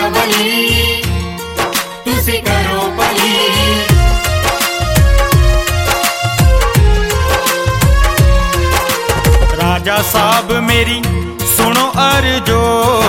बली तुसी करो भली। राजा साहब मेरी सुनो अर्जो